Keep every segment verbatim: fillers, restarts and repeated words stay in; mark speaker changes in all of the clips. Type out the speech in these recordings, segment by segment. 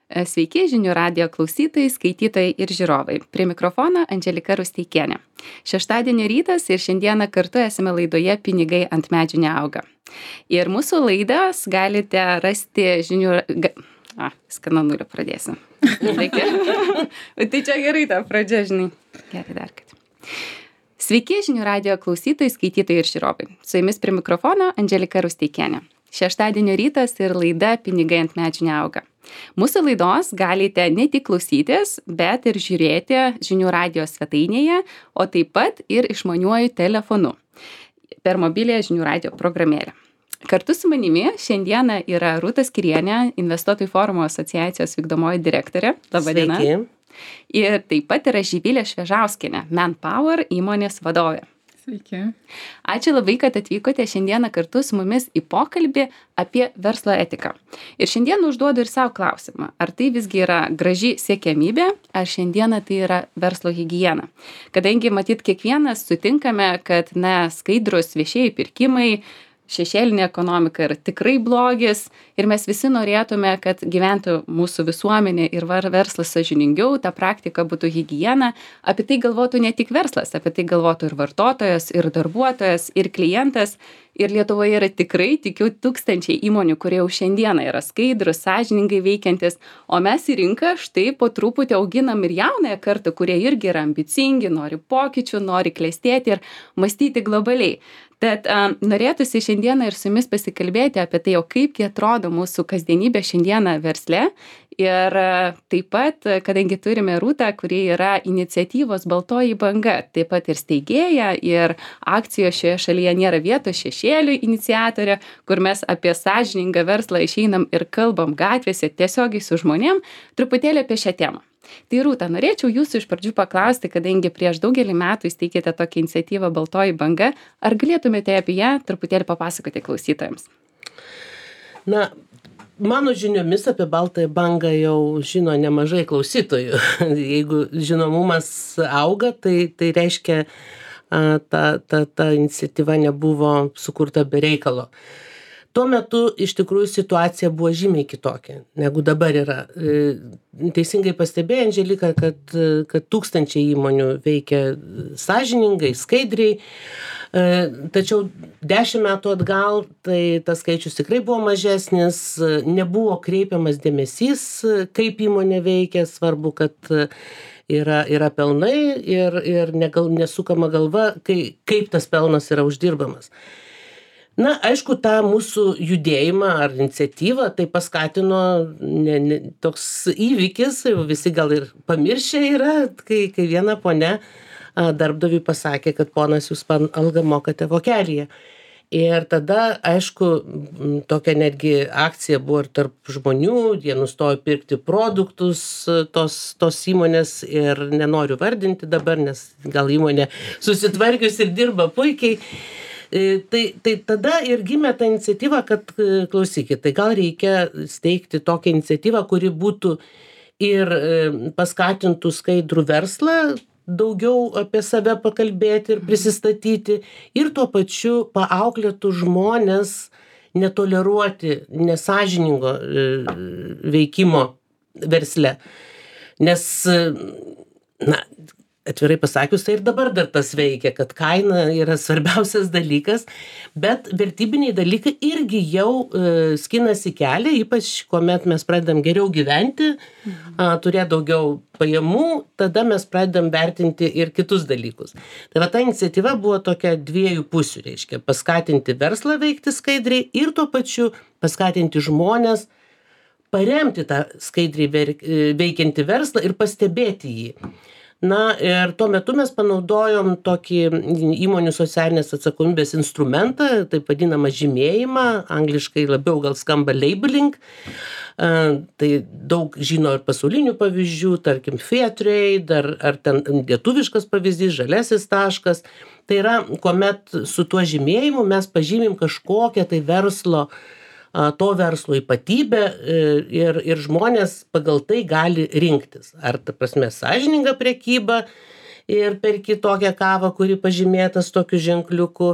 Speaker 1: Sveiki žinių radijo klausytojai, skaitytojai ir žiūrovai. Prie mikrofono Andželika Rusteikienė. Šeštadienio rytas ir šiandieną kartu esame laidoje Pinigai ant medžių neauga. Ir mūsų laidas galite rasti žinių... Ga... A, skanu nulio pradėsim. Tai čia gerai ta pradžia, žinai. Gerai, dar kad. Sveiki žinių radijo klausytojai, skaitytojai ir žiūrovai. Su jumis prie mikrofono Andželika Rusteikienė. Šeštadienio rytas ir laida Pinigai ant medžių neauga. Mūsų laidos galite ne tik klausytis, bet ir žiūrėti žinių radijo svetainėje, o taip pat ir išmaniuoju telefonu per mobilią žinių radijo programėlę. Kartu su manimi šiandieną yra Rūta Skirienė, Investuotojų forumo asociacijos vykdomoji direktorė. Labą dieną.
Speaker 2: Sveiki.
Speaker 1: Ir taip pat yra Živilė Švežauskienė, Manpower įmonės vadovė.
Speaker 3: Sveiki.
Speaker 1: Ačiū labai, kad atvykote šiandieną kartu su mumis į pokalbį apie verslo etiką. Ir šiandien užduodu ir savo klausimą, ar tai visgi yra graži siekiamybė, ar šiandieną tai yra verslo higiena. Kadangi matyt kiekvienas sutinkame, kad na, skaidrus viešieji pirkimai, šešėlinė ekonomika yra tikrai blogis ir mes visi norėtume, kad gyventų mūsų visuomenė ir verslas sąžiningiau, ta praktika būtų higiena. Apie tai galvotų ne tik verslas, apie tai galvotų ir vartotojas, ir darbuotojas, ir klientas. Ir Lietuvoje yra tikrai, tikiu, tūkstančiai įmonių, kurie jau šiandieną yra skaidrus, sąžiningai veikiantis, o mes į rinką štai po truputį auginam ir jaunąją kartą, kurie irgi yra ambicingi, nori pokyčių, nori klestėti ir mąstyti globaliai. Tad um, norėtųsi šiandieną ir su jumis pasikalbėti apie tai, o kaipgi atrodo mūsų kasdienybė šiandieną versle. Ir uh, taip pat, kadangi turime Rūtą, kuri yra iniciatyvos Baltoji banga, taip pat ir steigėja, ir akcijos šioje šalyje nėra vietos šešėlių iniciatorė, kur mes apie sąžiningą verslą išeinam ir kalbam gatvėse tiesiogiai su žmonėm, truputėlį apie šią temą. Tai Rūta, norėčiau jūsų iš pradžių paklausti, kadangi prieš daugelį metų įsteigėte tokią iniciatyvą Baltoji banga, ar galėtumėte apie ją truputėlį papasakoti klausytojams?
Speaker 2: Na, mano žiniomis apie Baltąją bangą jau žino nemažai klausytojų. Jeigu žinomumas auga, tai, tai reiškia, a, ta, ta, ta iniciatyva nebuvo sukurta be reikalo. Tuo metu iš tikrųjų situacija buvo žymiai kitokia, negu dabar yra. Teisingai pastebėjo Andželika, kad, kad tūkstančiai įmonių veikia sąžiningai, skaidriai, tačiau dešimt metų atgal tai tas skaičius tikrai buvo mažesnis, nebuvo kreipiamas dėmesys, kaip įmonė veikia, svarbu, kad yra, yra pelnai ir, ir negal, nesukama galva, kai, kaip tas pelnas yra uždirbamas. Na, aišku, tą mūsų judėjimą ar iniciatyvą tai paskatino ne, ne, toks įvykis, visi gal ir pamiršę yra, kai, kai viena ponia darbdaviui pasakė, kad ponas, jūs algą mokate vokelyje. Ir tada, aišku, tokia netgi akcija buvo ir tarp žmonių, jie nustojo pirkti produktus tos, tos įmonės ir nenoriu vardinti dabar, nes gal įmonė susitvarkius ir dirba puikiai. Tai, tai tada ir gimė ta iniciatyva, kad klausykit, tai gal reikia steigti tokią iniciatyvą, kuri būtų ir paskatintų skaidrų verslą, daugiau apie save pakalbėti ir prisistatyti, ir tuo pačiu paauklėtų žmonės netoleruoti nesąžiningo veikimo versle. Nes, na, atvirai pasakius, tai ir dabar dar tas veikia, kad kaina yra svarbiausias dalykas, bet vertybiniai dalykai irgi jau e, skinasi kelią, ypač kuomet mes pradedam geriau gyventi, a, turėti daugiau pajamų, tada mes pradedam vertinti ir kitus dalykus. Tai va, ta iniciatyva buvo tokia dviejų pusių, reiškia, paskatinti verslą veikti skaidriai ir tuo pačiu paskatinti žmonės paremti tą skaidriai veikiantį verslą ir pastebėti jį. Na ir tuo metu mes panaudojom tokį įmonių socialinės atsakomybės instrumentą, taip vadinamą žymėjimą, angliškai labiau gal skamba labeling. Tai daug žino ir pasaulinių pavyzdžių, tarkim Fairtrade, ar, ar ten lietuviškas pavyzdys, žaliasis taškas. Tai yra, kuomet su tuo žymėjimu mes pažymim kažkokią tai verslo to verslo ypatybę ir, ir žmonės pagal tai gali rinktis. Ar, ta prasme, sąžininga prekyba ir perki tokią kavą, kuri pažymėtas tokiu ženkliuku,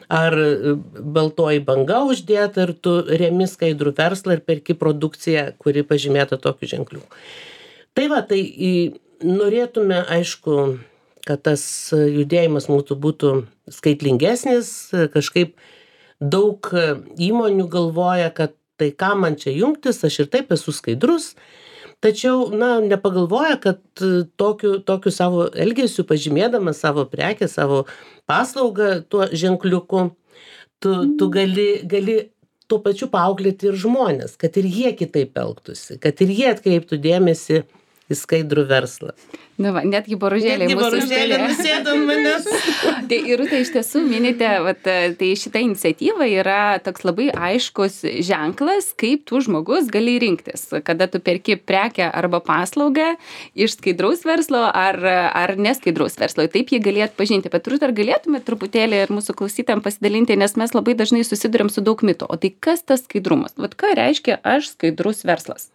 Speaker 2: ar baltoji banga uždėta ir tu remi skaidrų verslą ir perki produkciją, kuri pažymėta tokiu ženkliu. Tai va, tai norėtume, aišku, kad tas judėjimas mūsų būtų skaitlingesnis, kažkaip daug įmonių galvoja, kad tai ką man čia jungtis, aš ir taip esu skaidrus, tačiau, na, nepagalvoja, kad tokiu, tokiu savo elgesiu, pažymėdamas savo prekę, savo paslaugą tuo ženkliuku, tu, tu gali, gali tuo pačiu paauklėti ir žmonės, kad ir jie kitaip elgtųsi, kad ir jie atkreiptų dėmesį į skaidrų verslą.
Speaker 1: Na va, netgi boružėliai
Speaker 2: Netgi
Speaker 1: mūsų
Speaker 2: boružėliai
Speaker 1: ištarė.
Speaker 2: nusėdo ant manęs.
Speaker 1: Tai Irutė, iš tiesų minite, vat, tai šita iniciatyva yra toks labai aiškus ženklas, kaip tu žmogus gali rinktis, kada tu perki prekę arba paslaugą iš skaidraus verslo ar, ar neskaidraus verslo. Taip jį gali atpažinti. Bet Rūta, ar galėtume truputėlį ir mūsų klausytam pasidalinti, nes mes labai dažnai susiduriam su daug mitų. O tai kas tas skaidrumas? Vat ką reiškia aš skaidrus verslas?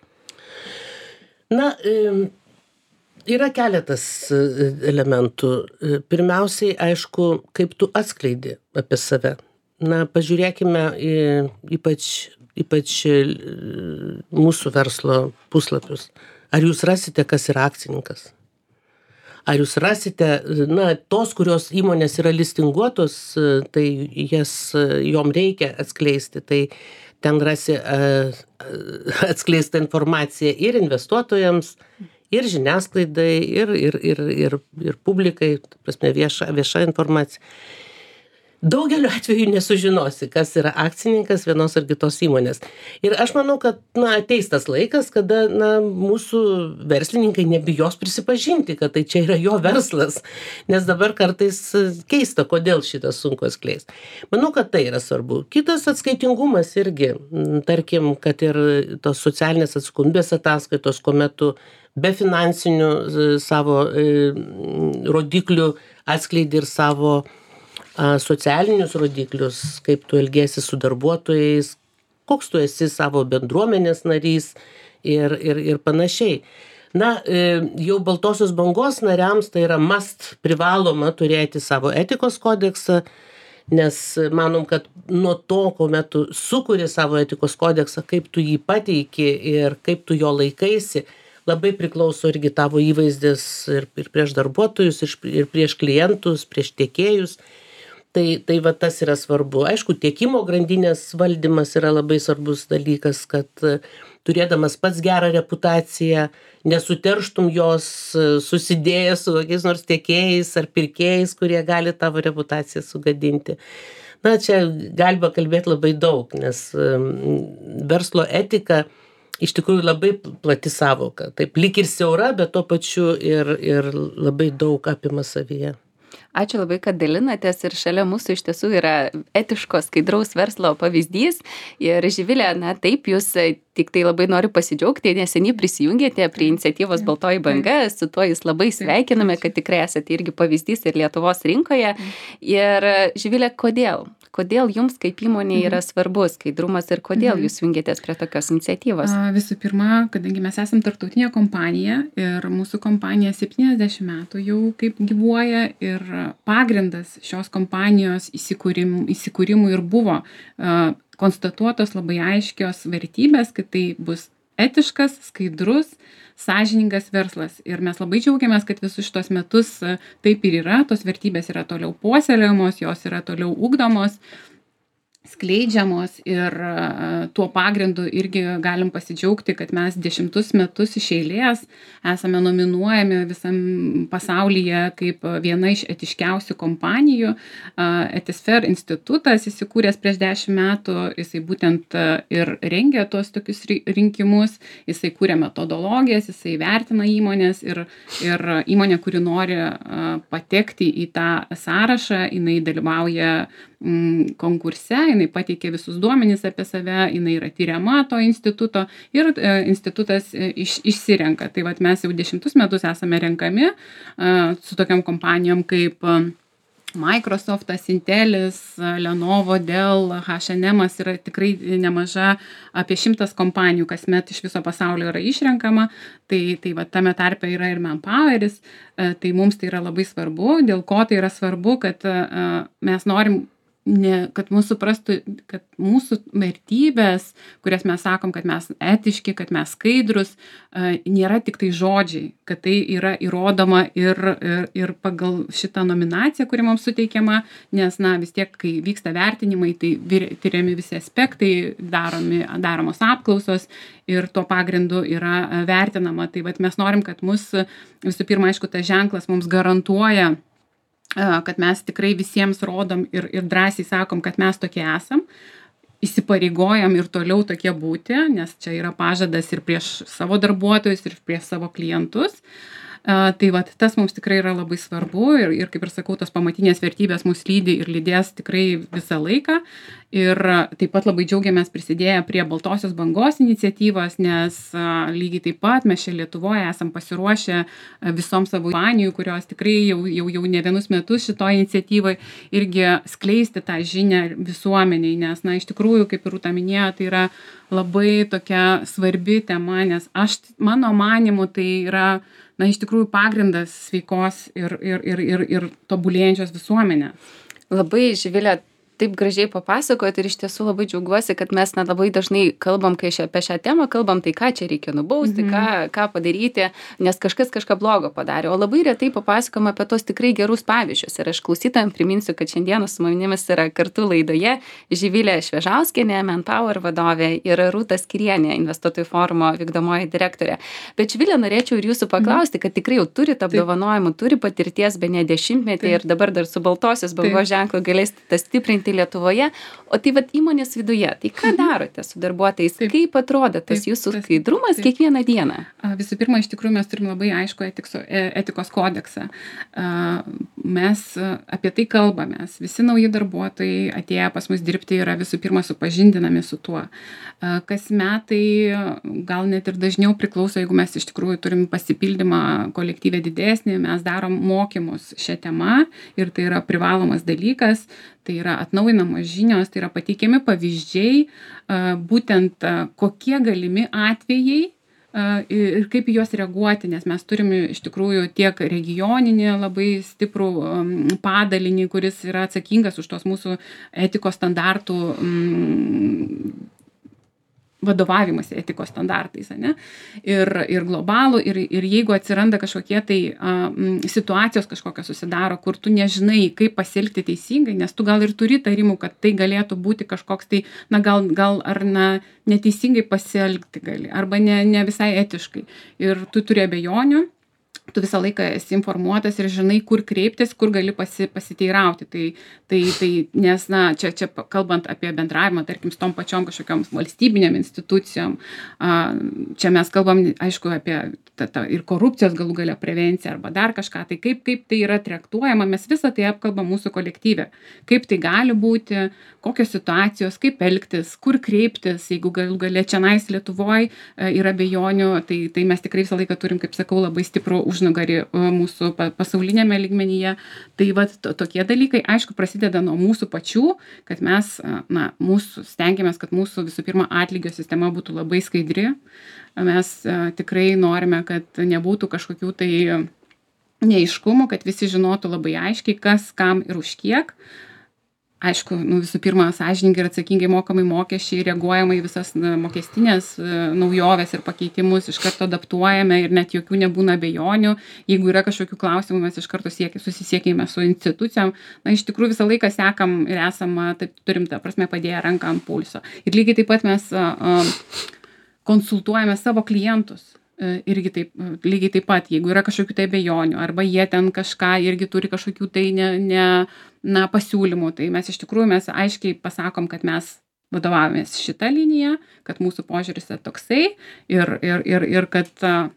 Speaker 2: Na, yra keletas elementų. Pirmiausiai, aišku, kaip tu atskleidi apie save. Na, pažiūrėkime į, ypač, ypač mūsų verslo puslapius. Ar jūs rasite, kas yra akcininkas? Ar jūs rasite, na, tos, kurios įmonės yra listinguotos, tai jas, jom reikia atskleisti, tai ten rasi atskleistą informaciją ir investuotojams, ir žiniasklaidai, ir, ir, ir, ir, ir publikai, ta prasme, vieša, vieša informacija. Daugeliu atveju nesužinosi, kas yra akcininkas vienos ar kitos įmonės. Ir aš manau, kad, na, ateis tas laikas, kada, na, mūsų verslininkai nebijos prisipažinti, kad tai čia yra jo verslas, nes dabar kartais keista, kodėl šitas sunku atskleisti. Manau, kad tai yra svarbu. Kitas atskaitingumas irgi, tarkim, kad ir tos socialinės atsakomybės ataskaitos, kuomet tu be finansinių savo rodiklių atskleidi ir savo socialinius rodiklius, kaip tu elgiesi su darbuotojais, koks tu esi savo bendruomenės narys ir, ir, ir panašiai. Na, jau Baltosios bangos nariams tai yra must privaloma turėti savo etikos kodeksą, nes manom, kad nuo to, kuomet tu sukuri savo etikos kodeksą, kaip tu jį pateiki ir kaip tu jo laikaisi, labai priklauso irgi tavo įvaizdis ir, ir prieš darbuotojus, ir prieš klientus, prieš tiekėjus. Tai, tai va tas yra svarbu. Aišku, tiekimo grandinės valdymas yra labai svarbus dalykas, kad turėdamas pats gerą reputaciją, nesuterštum jos susidėjęs su kokiais nors tiekėjais ar pirkėjais, kurie gali tavo reputaciją sugadinti. Na, čia galima kalbėti labai daug, nes verslo etika iš tikrųjų labai plati savoka. Taip, lyg ir siaura, bet tuo pačiu ir, ir labai daug apima savyje.
Speaker 1: Ačiū labai, kad dalinatės ir šalia mūsų iš tiesų yra etiško skaidraus verslo pavyzdys. Ir Živilė, na taip, jūs tik tai labai noriu pasidžiaugti, neseniai prisijungėte prie iniciatyvos Baltoji banga, su tuo jūs labai sveikiname, kad tikrai esate irgi pavyzdys ir Lietuvos rinkoje. Ir Živilė, kodėl? Kodėl jums kaip įmonė yra svarbus skaidrumas ir kodėl jūs jungiatės prie tokios iniciatyvos?
Speaker 3: Visų pirma, kadangi mes esame tarptautinė kompanija ir mūsų kompanija septyniasdešimt metų jau kaip gyvuoja ir pagrindas šios kompanijos įsikūrimų, įsikūrimų ir buvo uh, konstatuotos labai aiškios vertybės, kad tai bus etiškas, skaidrus, sąžiningas verslas. Ir mes labai džiaugiamės, kad visus šitos metus taip ir yra, tos vertybės yra toliau puoselėjamos, jos yra toliau ugdomos, skleidžiamos ir tuo pagrindu irgi galim pasidžiaugti, kad mes dešimtus metus iš eilės esame nominuojami visam pasaulyje kaip viena iš etiškiausių kompanijų. Ethisphere institutas įsikūręs prieš dešimt metų, jisai būtent ir rengia tuos tokius rinkimus, jisai kūrė metodologijas, jisai vertina įmonės ir, ir įmonė, kuri nori patekti į tą sąrašą, jinai dalyvauja konkurse, jinai pateikė visus duomenis apie save, jinai yra tyriama to instituto ir e, institutas iš, išsirenka. Tai vat mes jau dešimtus metus esame renkami e, su tokiam kompanijom kaip Microsoftas, Intelis, Lenovo, Dell, H and M yra tikrai nemaža, apie šimtas kompanijų kasmet iš viso pasaulio yra išrenkama, tai, tai va, tame tarpe yra ir Manpoweris, tai mums tai yra labai svarbu. Dėl ko tai yra svarbu, kad mes norim ne, kad mūsų suprastų, kad mūsų vertybės, kurias mes sakom, kad mes etiški, kad mes skaidrus, nėra tik tai žodžiai, kad tai yra įrodoma ir, ir, ir pagal šitą nominaciją, kuri mums suteikiama, nes, na, vis tiek, kai vyksta vertinimai, tai tyriami visi aspektai, daromi, daromos apklausos ir tuo pagrindu yra vertinama. Tai vat mes norim, kad mus, visų pirma, aišku, tas ženklas mums garantuoja, kad mes tikrai visiems rodom ir, ir drąsiai sakom, kad mes tokie esam, įsipareigojam ir toliau tokie būti, nes čia yra pažadas ir prieš savo darbuotojus, ir prieš savo klientus. Uh, tai vat, tas mums tikrai yra labai svarbu ir, ir kaip ir sakau, tos pamatinės vertybės mus lydi ir lydės tikrai visą laiką. Ir taip pat labai džiaugiamės prisidėję prie Baltosios bangos iniciatyvos, nes uh, lygiai taip pat mes čia Lietuvoje esam pasiruošę uh, visom savo kompanijų, kurios tikrai jau, jau, jau ne vienus metus šitoje iniciatyvoje irgi skleisti tą žinią visuomeniai, nes, na, iš tikrųjų, kaip ir Rūta minėjo, tai yra labai tokia svarbi tema, nes aš, mano manimu, tai yra na, iš tikrųjų pagrindas sveikos ir, ir, ir, ir, ir tobulėjančios visuomenės.
Speaker 1: Labai, Živilė, taip gražiai papasakojot ir iš tiesų labai džiaugiuosi, kad mes na, labai dažnai kalbam, kai šia, apie šią temą kalbam, tai ką čia reikia nubausti, mm-hmm. ką, ką padaryti, nes kažkas kažką blogo padarė. O labai retai papasakojam apie tos tikrai gerus pavyzdžius. Ir aš klausytojams priminsiu, kad šiandieną su manimis yra kartu laidoje Živilė Švežauskienė, Manpower vadovė, ir Rūta Skirienė, investuotojų forumo vykdomoji direktorė. Bet Živilė, norėčiau ir jūsų paklausti, kad tikrai jau turite apdovanojimų, turi patirties be ne dešimtmetį
Speaker 3: Taip.
Speaker 1: Ir dabar dar su Baltosios bangos ženklu galėsite tas stiprinti Lietuvoje, o tai vat įmonės viduje, tai ką darote su darbuotojais,
Speaker 3: Taip.
Speaker 1: Kaip atrodo tas
Speaker 3: Taip,
Speaker 1: jūsų
Speaker 3: tas-
Speaker 1: skaidrumas
Speaker 3: taip.
Speaker 1: kiekvieną dieną?
Speaker 3: A, Visų pirma, iš tikrųjų mes turim labai aišku etikso, e- etikos kodeksą. A, Mes a, apie tai kalbamės. Visi nauji darbuotojai atėję pas mus dirbti yra visų pirma supažindinami su tuo. A, Kas metai, gal net ir dažniau priklauso, jeigu mes iš tikrųjų turim pasipildymą kolektyvę didesnį, mes darom mokymus šią temą ir tai yra privalomas dalykas, tai yra atnaujinamos žinios, tai yra pateikiami pavyzdžiai, a, būtent a, kokie galimi atvejai a, ir kaip į juos reaguoti, nes mes turime iš tikrųjų tiek regioninį labai stiprų um, padalinį, kuris yra atsakingas už tos mūsų etikos standartų um, vadovavimas etikos standartais, ane? Ir, ir globalų, ir, ir jeigu atsiranda kažkokie tai a, m, situacijos kažkokios susidaro, kur tu nežinai, kaip pasielgti teisingai, nes tu gal ir turi tarimų, kad tai galėtų būti kažkoks tai, na gal, gal ar na, neteisingai pasielgti gali, arba ne, ne visai etiškai. Ir tu turi abejonių, tu visą laiką esi informuotas ir žinai, kur kreiptis, kur gali pasi, pasiteirauti. Tai, tai, tai, nes, na, čia, čia kalbant apie bendravimą, tarkim, su tom pačiom kažkokiom valstybinėm institucijom, a, čia mes kalbam, aišku, apie ta, ta, ir korupcijos galų galia prevenciją arba dar kažką. Tai kaip, kaip tai yra traktuojama, mes visą tai apkalbam mūsų kolektyve. Kaip tai gali būti, kokios situacijos, kaip elgtis, kur kreiptis, jeigu galų galia čia nais Lietuvoje yra abejonių, tai, tai mes tikrai visą laiką turim, kaip sakau, labai stiprų užnugarį mūsų pasaulinėme lygmenyje. Tai vat to, tokie dalykai, aišku, prasideda nuo mūsų pačių, kad mes, na, mūsų stengiamės, kad mūsų visų pirma atlygio sistema būtų labai skaidri. Mes a, tikrai norime, kad nebūtų kažkokių tai neaiškumų, kad visi žinotų labai aiškiai, kas, kam ir už kiek. Aišku, nu, visų pirma, sąžiningai ir atsakingai mokamai mokesčiai, reaguojama į visas na, mokestinės naujoves ir pakeitimus, iš karto adaptuojame ir net jokių nebūna abejonių. Jeigu yra kažkokių klausimų, mes iš karto siekia, susisiekime su institucijom. Na, iš tikrųjų visą laiką sekam ir esam, taip turim, ta prasme, padėję ranką ant pulso. Ir lygiai taip pat mes a, a, konsultuojame savo klientus. Irgi taip, lygiai taip pat, jeigu yra kažkokių tai abejonių, arba jie ten kažką irgi turi kažkokių tai ne, ne, na, pasiūlymų, tai mes iš tikrųjų mes aiškiai pasakom, kad mes vadovavomės šitą liniją, kad mūsų požiūris yra toksai ir, ir, ir, ir kad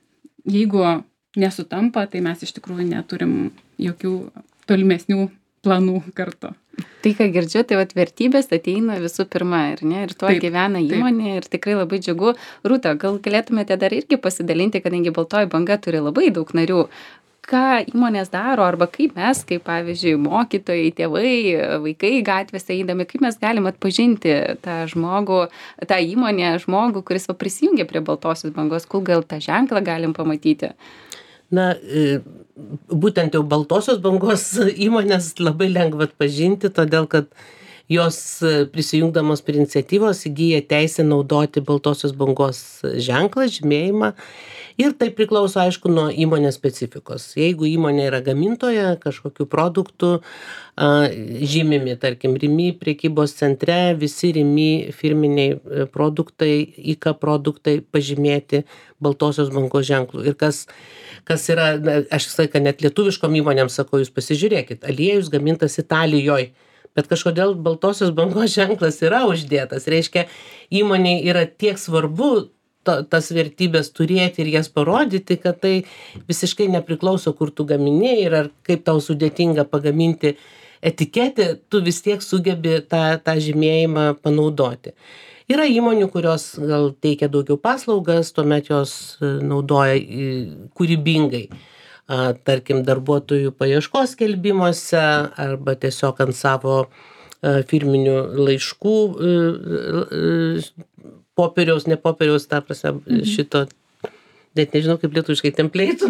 Speaker 3: jeigu nesutampa, tai mes iš tikrųjų neturim jokių tolimesnių planų kartu.
Speaker 1: Tai, ką girdžiu, tai vat vertybės ateina visų pirma, ir, ne, ir tuo
Speaker 3: Taip,
Speaker 1: gyvena įmonė ir tikrai labai džiugu. Rūta, gal galėtumėte dar irgi pasidalinti, kadangi Baltoji banga turi labai daug narių. Ką įmonės daro arba kaip mes, kaip pavyzdžiui, mokytojai, tėvai, vaikai gatvėse eidami, kaip mes galim atpažinti tą žmogų, tą įmonę, žmogų, kuris va prisijungia prie Baltosios bangos, kur gal tą ženklą galim pamatyti?
Speaker 2: Na, būtent jau Baltosios bangos įmonės labai lengva atpažinti, todėl kad jos prisijungdamos prie iniciatyvos įgyja teisę naudoti baltosios bangos ženklą, žymėjimą. Ir tai priklauso, aišku, nuo įmonės specifikos. Jeigu įmonė yra gamintoja kažkokių produktų, a, žymimi, tarkim, Rimi prekybos centre, visi Rimi firminiai produktai, IKA produktai pažymėti baltosios bangos ženklų. Ir kas, kas yra, na, aš visą laiką net lietuviškom įmonėms sakau, jūs pasižiūrėkit, aliejus gamintas Italijoje, bet kažkodėl baltosios bangos ženklas yra uždėtas. Reiškia, įmonei yra tiek svarbu ta, tas vertybės turėti ir jas parodyti, kad tai visiškai nepriklauso, kur tu gamini ir ar kaip tau sudėtinga pagaminti etiketę, tu vis tiek sugebi tą, tą žymėjimą panaudoti. Yra įmonių, kurios gal teikia daugiau paslaugas, tuomet jos naudoja kūrybingai. A, tarkim, darbuotojų paieškos skelbimuose arba tiesiog ant savo a, firminių laiškų a, a, popieriaus, ne popieriaus, ta prasme, mhm. šito, net nežinau kaip lietuviškai, template.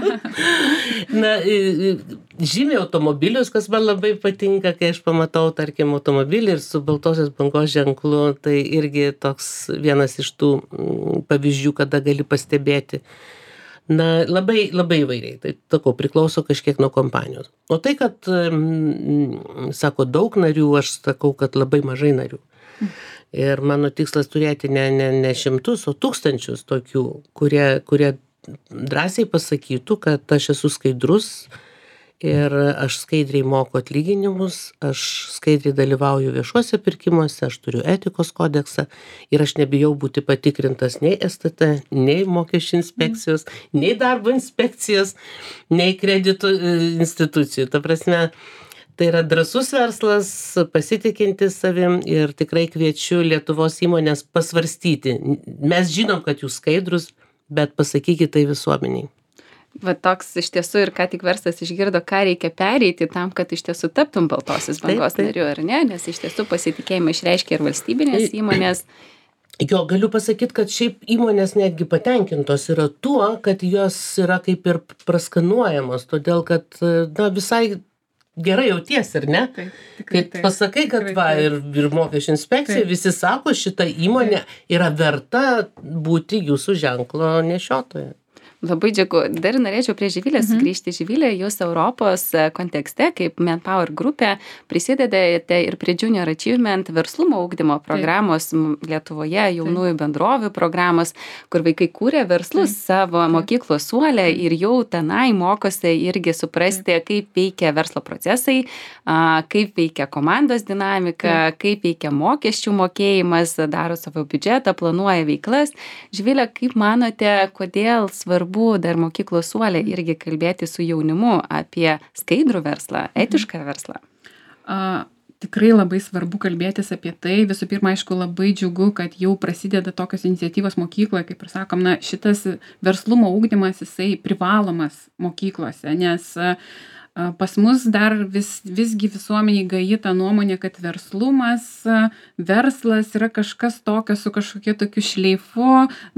Speaker 2: Na, žymiai automobilius, kas man labai patinka, kai aš pamatau, tarkim, automobilį ir su baltosios bangos ženklu, tai irgi toks vienas iš tų pavyzdžių, kada gali pastebėti. Na, labai, labai įvairiai. Tai, takau, priklauso kažkiek nuo kompanijos. O tai, kad, m, sako, daug narių, aš sakau, kad labai mažai narių. Ir mano tikslas turėti ne, ne, ne šimtus, o tūkstančius tokių, kurie, kurie drąsiai pasakytų, kad aš esu skaidrus ir aš skaidriai moku atlyginimus, aš skaidriai dalyvauju viešuose pirkimuose, aš turiu etikos kodeksą ir aš nebijau būti patikrintas nei S T T, nei mokesčių inspekcijos, nei darbo inspekcijos, nei kreditų institucijų. Ta prasme, tai yra drąsus verslas, pasitikintis savim ir tikrai kviečiu Lietuvos įmonės pasvarstyti. Mes žinom, kad jūs skaidrus, bet pasakykite tai visuomeniai.
Speaker 1: Va toks iš tiesų ir ką tik verslas išgirdo, ką reikia pereiti tam, kad iš tiesų taptum baltosios bangos nariu, ar ne? Nes iš tiesų pasitikėjimą išreiškia ir valstybinės įmonės.
Speaker 2: Jo, galiu pasakyti, kad šiaip įmonės netgi patenkintos yra tuo, kad jos yra kaip ir praskanuojamos, todėl kad, na, visai gerai jauties, ar ne?
Speaker 3: Taip, tikrai,
Speaker 2: Kaip pasakai, kad
Speaker 3: tikrai,
Speaker 2: va, ir, ir mokesčių inspekcija,
Speaker 3: taip.
Speaker 2: visi sako, šita įmonė yra verta būti jūsų ženklo nešiotoje.
Speaker 1: Labai džiugu. Dar norėčiau prie Živilės sugrįžti. Živilė, jūs Europos kontekste, kaip Manpower grupė, prisidedate ir prie Junior Achievement verslumo ugdymo programos Taip. Lietuvoje, jaunųjų Taip. Bendrovių programos, kur vaikai kūrė verslus Taip. Savo Taip. Mokyklos suolę Taip. Ir jau tenai mokosi irgi suprasti, Taip. Kaip veikia verslo procesai, kaip veikia komandos dinamika, Taip. Kaip veikia mokesčių mokėjimas, daro savo biudžetą, planuoja veiklas. Živilė, kaip manote, kodėl svarbu dar mokyklos suolė irgi kalbėti su jaunimu apie skaidrų verslą, etišką verslą?
Speaker 3: A, tikrai labai svarbu kalbėtis apie tai. Visų pirma, aišku, labai džiugu, kad jau prasideda tokios iniciatyvos mokykloje, kaip ir sakom, na, šitas verslumo ugdymas, jisai privalomas mokyklose, nes a, pas mus dar vis, visgi visuomeniai gaji tą nuomonę, kad verslumas, verslas yra kažkas tokio su kažkokie tokiu šleifu,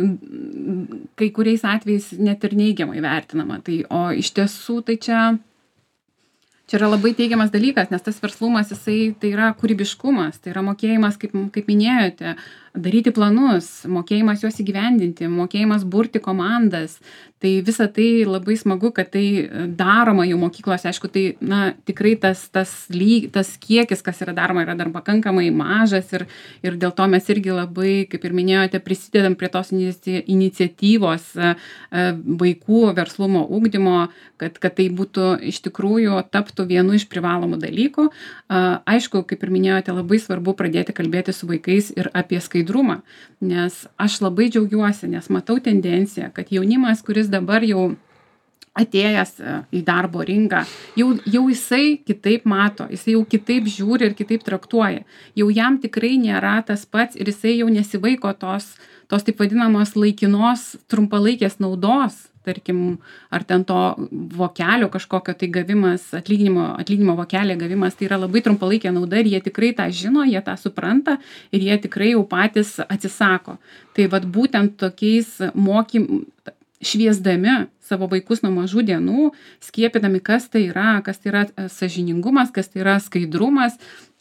Speaker 3: kai kuriais atvejais net ir neigiamai vertinama. Tai, o iš tiesų tai čia, čia yra labai teigiamas dalykas, nes tas verslumas, jisai tai yra kūrybiškumas, tai yra mokėjimas, kaip, kaip minėjote, daryti planus, mokėjimas juos įgyvendinti, mokėjimas burti komandas. Tai visa tai labai smagu, kad tai daroma jau mokyklose. Aišku, tai na, tikrai tas, tas, lyg, tas kiekis, kas yra daroma, yra dar pakankamai mažas ir, ir dėl to mes irgi labai, kaip ir minėjote, prisidedam prie tos iniciatyvos vaikų verslumo ugdymo, kad, kad tai būtų iš tikrųjų taptų vienu iš privalomų dalykų. Aišku, kaip ir minėjote, labai svarbu pradėti kalbėti su vaikais ir apie skaidrumą, nes aš labai džiaugiuosi, nes matau tendenciją, kad jaunimas, kuris dabar jau atėjęs į darbo rinką, jau, jau jisai kitaip mato, jisai jau kitaip žiūri ir kitaip traktuoja. Jau jam tikrai nėra tas pats ir jisai jau nesivaiko tos, tos taip vadinamos laikinos trumpalaikės naudos, tarkim, ar ten to vokelio kažkokio tai gavimas, atlyginimo, atlyginimo vokelio gavimas, tai yra labai trumpalaikė nauda ir jie tikrai tą žino, jie tą supranta ir jie tikrai jau patys atsisako. Tai vat būtent tokiais mokym, šviesdami savo vaikus nuo mažų dienų, skiepydami, kas tai yra, kas tai yra sąžiningumas, kas tai yra skaidrumas,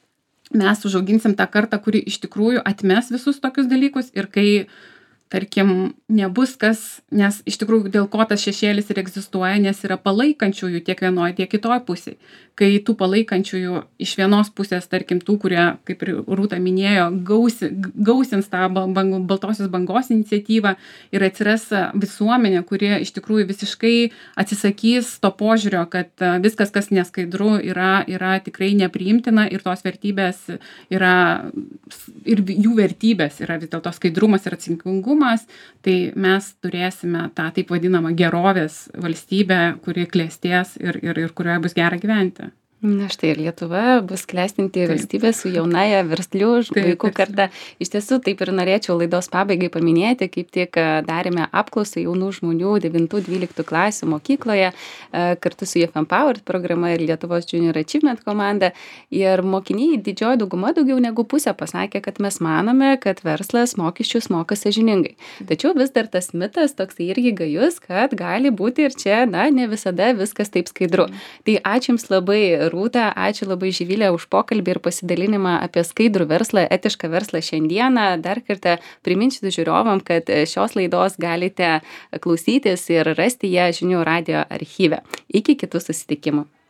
Speaker 3: mes užauginsim tą kartą, kuri iš tikrųjų atmes visus tokius dalykus ir kai tarkim, nebus kas, nes iš tikrųjų dėl ko tas šešėlis ir egzistuoja, nes yra palaikančiųjų tiek vienoje, tiek kitoje pusėje. Kai tų palaikančiųjų iš vienos pusės, tarkim, tų, kurie, kaip ir Rūta minėjo, gausi, gausins tą bang, Baltosios bangos iniciatyvą ir atsiras visuomenė, kurie iš tikrųjų visiškai atsisakys to požiūrio, kad viskas, kas neskaidru, yra, yra tikrai nepriimtina ir tos vertybės yra, ir jų vertybės yra vis dėlto skaidrumas ir atsakingumas, tai mes turėsime tą taip vadinamą gerovės valstybę, kuri klestės ir, ir, ir kurioje bus gera gyventi.
Speaker 1: Na štai ir Lietuva bus klestinti valstybė su jaunaja verslių vaikų karta. Iš tiesų, taip ir norėčiau laidos pabaigai paminėti, kaip tik darėme apklausą jaunų žmonių devintų dvyliktų klasių mokykloje kartu su Youth Empowered programa ir Lietuvos Junior Achievement komanda. Ir mokiniai didžioji dauguma daugiau negu pusė pasakė, kad mes manome, kad verslas mokesčius moka sąžiningai. Tačiau vis dar tas mitas toks irgi gajus, kad gali būti ir čia, na, ne visada viskas taip skaidru. Tai ačiū Jums labai, Rūta, ačiū labai Živilė už pokalbį ir pasidalinimą apie skaidrų verslą, etišką verslą šiandieną. Dar kartą priminsiu žiūrovam, kad šios laidos galite klausytis ir rasti ją žinių radijo archyve. Iki kitų susitikimų.